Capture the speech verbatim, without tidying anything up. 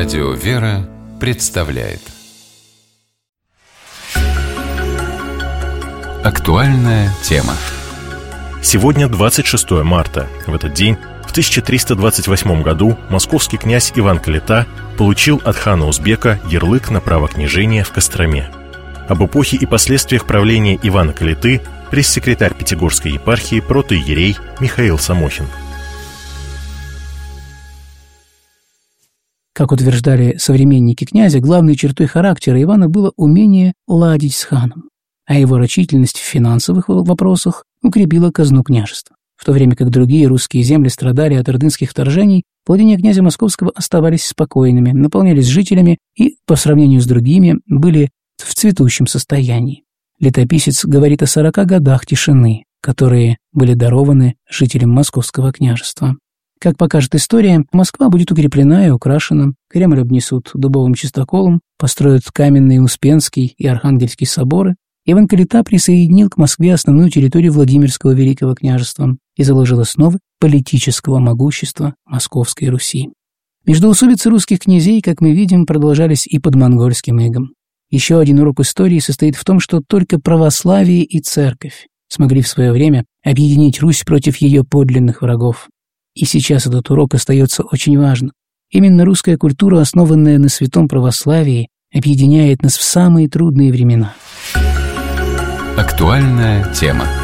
Радио «Вера» представляет актуальная тема. Сегодня двадцать шестое марта. В этот день, в тысяча триста двадцать восьмом году, московский князь Иван Калита получил от хана Узбека ярлык на право княжения в Костроме. Об эпохе и последствиях правления Ивана Калиты пресс-секретарь Пятигорской епархии протоиерей Михаил Самохин. Как утверждали современники князя, главной чертой характера Ивана было умение ладить с ханом, а его рачительность в финансовых вопросах укрепила казну княжества. В то время как другие русские земли страдали от ордынских вторжений, владения князя Московского оставались спокойными, наполнялись жителями и, по сравнению с другими, были в цветущем состоянии. Летописец говорит о сорока годах тишины, которые были дарованы жителям Московского княжества. Как покажет история, Москва будет укреплена и украшена, Кремль обнесут дубовым чистоколом, построят каменные Успенский и Архангельский соборы. Иван Калита присоединил к Москве основную территорию Владимирского Великого княжества и заложил основы политического могущества Московской Руси. Междоусобицы русских князей, как мы видим, продолжались и под монгольским игом. Еще один урок истории состоит в том, что только православие и церковь смогли в свое время объединить Русь против ее подлинных врагов. И сейчас этот урок остается очень важным. Именно русская культура, основанная на святом православии, объединяет нас в самые трудные времена. Актуальная тема.